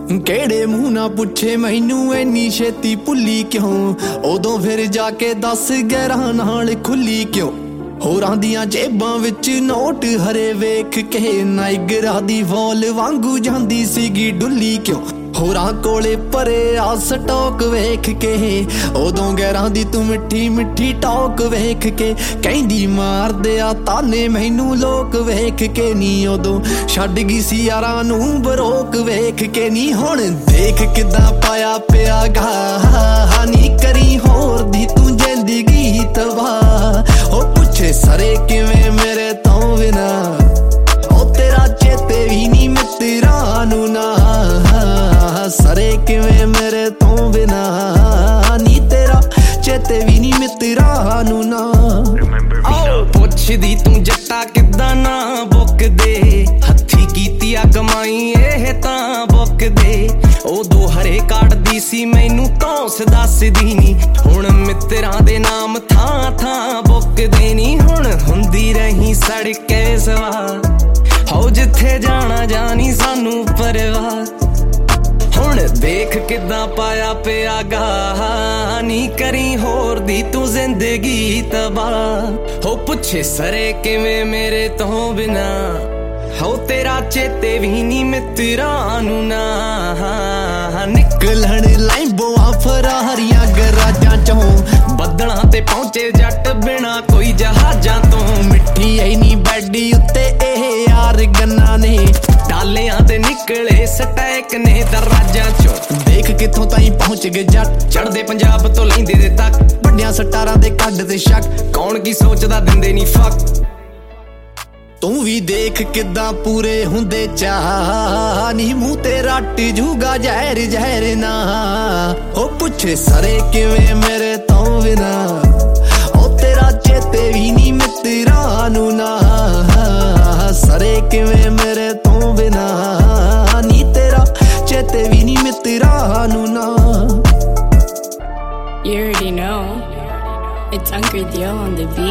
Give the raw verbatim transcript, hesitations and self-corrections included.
ਕਿਹੜੇ ਮੂੰਹ ਨਾ ਪੁੱਛੇ ਮੈਨੂੰ ਇੰਨੀ ਛੇਤੀ ਭੁੱਲੀ ਕਿਉਂ, ਉਦੋਂ ਫਿਰ ਜਾ ਕੇ ਦਸ ਗਿਆਰਾਂ ਨਾਲ ਖੁੱਲੀ ਕਿਉਂ। ਹੋਰਾਂ ਦੀਆਂ ਜੇਬਾਂ ਵਿੱਚ ਨੋਟ ਹਰੇ ਵੇਖ ਕੇ ਨਾਇਗਰਾ ਦੀ ਵੋਲ ਵਾਂਗੂ ਜਾਂਦੀ ਸੀਗੀ ਡੁੱਲੀ ਕਿਉਂ। ਹੋਰਾਂ ਕੋਲੇ ਭਰੇ ਆ ਸਟੋਕ ਵੇਖ ਕੇ, ਉਦੋਂ ਗੈਰਾਂ ਦੀ ਤੂੰ ਮਿੱਠੀ ਮਿੱਠੀ ਟੋਕ ਵੇਖ ਕੇ ਕਹਿੰਦੀ ਮਾਰਦੇ ਆ ਤਾਨੇ ਮੈਨੂੰ ਲੋਕ ਵੇਖ ਕੇ ਨੀ। ਉਦੋਂ ਛੱਡ ਗਈ ਸੀ ਯਾਰਾਂ ਨੂੰ ਬਰੋਕ ਵੇਖ ਕੇ ਨੀ। ਹੁਣ ਦੇਖ ਕਿੱਦਾਂ ਪਾਇਆ ਪਿਆ ਗਾ ਨੀ, ਕਰੀ ਹੋਰ ਦੀ ਤੂੰ ਜ਼ਿੰਦਗੀ ਤਬਾਹ। ਉਹ ਪੁੱਛੇ ਸਰੇ ਕਿਵੇਂ ਮੇਰੇ ਤੋਂ ਬਿਨਾ, ਉਹ ਤੇਰਾ ਚੇਤੇ ਵੀ ਨੀ ਮਿੱਤਰਾਂ ਨੂੰ ਨਾ। ਸਰੇ ਕਿਵੇਂ ਮੇਰੇ ਤੋਂ ਬਿਨਾ ਨੀ, ਤੇਰਾ ਚੇਤੇ ਵੀ ਨੀ ਮਿੱਤਰਾਂ ਨੂੰ ਨਾ। ਆਓ ਪੁੱਛਦੀ ਤੂੰ ਜੱਟਾ ਕਿੱਦਾਂ ਨਾ ਬੁੱਕਦੇ, ਹੱਥੀ ਕੀਤੀ ਆ ਕਮਾਈ ਇਹ ਤਾਂ ਬੁੱਕਦੇ। ਉਦੋਂ ਹਰੇ ਕੱਢਦੀ ਸੀ ਮੈਨੂੰ ਕੌਂਸ ਦੱਸਦੀ ਨੀ, ਹੁਣ ਮਿੱਤਰਾਂ ਦੇ ਨਾਮ ਥਾਂ ਥਾਂ ਬੁੱਕਦੇ ਨੀ। ਹੁਣ ਹੁੰਦੀ ਰਹੀ ਸੜਕੇ ਸਵਾਰ, ਹੋ ਜਿੱਥੇ ਜਾਣਾ ਜਾਣੀ ਸਾਨੂੰ ਪਰਵਾਹ। ਹੁਣ ਦੇਖ ਕਿੱਦਾਂ ਪਾਇਆ ਪਿਆ ਗਾ ਨੀ, ਕਰੀ ਹੋਰ ਦੀ ਤੂੰ ਜ਼ਿੰਦਗੀ ਤਬਾਹ। ਹੋ ਪੁੱਛੇ ਸਰੇ ਕਿਵੇਂ ਮੇਰੇ ਤੋਂ ਬਿਨਾ, ਹੋ ਤੇਰਾ ਚੇਤੇ ਵੀ ਨੀ ਮਿੱਤਰਾਂ ਨੂੰ ਨਾ। ਨਿਕਲਣ ਲੈਂਬੋਆਂ ਫਰਾਰੀਆਂ ਗਰਾਜਾਂ ਚੋਂ, ਬੱਦਲਾਂ ਤੇ ਪਹੁੰਚੇ ਜੱਟ ਬਿਨਾ ਕੋਈ ਜਹਾਜ਼ਾਂ ਤੋਂ। ਮਿੱਠੀ ਐਨੀ ਬੈਡੀ ਉੱਤੇ ਇਹ ਯਾਰ ਗੰਨਾ ਨੇ, ਡਾਲਿਆਂ ਤੇ ਨਿਕਲੇ ਸਟੈਕ ਨੇ ਦਰਾਜਾਂ ਚੋਂ। ਦੇਖ ਕਿੱਥੋਂ ਤਾਈਂ ਪਹੁੰਚ ਗਏ ਜੱਟ, ਚੜਦੇ ਪੰਜਾਬ ਤੋਂ ਲੈਂਦੇ ਦੇ ਤੱਕ। ਵੱਡਿਆਂ ਸਟਾਰਾਂ ਦੇ ਕੱਢ ਤੇ ਸ਼ੱਕ, ਕੌਣ ਕੀ ਸੋਚਦਾ ਦਿੰਦੇ ਨੀ ਫੱਕ। ਤੂੰ ਵੀ ਦੇਖ ਕਿੱਦਾਂ ਪੂਰੇ ਹੁੰਦੇ ਚਾਹ ਨੀ, ਮੂੰਹ ਤੇ ਰੱਟ ਜੂਗਾ ਜ਼ਹਿਰ ਜ਼ਹਿਰ ਨਾ। ਉਹ ਪੁੱਛੇ ਸਰੇ ਕਿਵੇਂ ਮੇਰੇ ਤੋਂ ਬਿਨਾ, ਉਹ ਤੇਰਾ ਚੇਤੇ ਵੀ ਨੀ ਮਿੱਤਰਾਂ ਨੂੰ ਨਾ। ਸਰੇ ਕਿਵੇਂ ਮੇਰੇ ਤੋਂ ਬਿਨਾ ਨੀ, ਤੇਰਾ ਚੇਤੇ ਵੀ ਨੀ ਮਿੱਤਰਾਂ ਨੂੰ ਨਾ। You already know, it's Uncle Dio on the beat.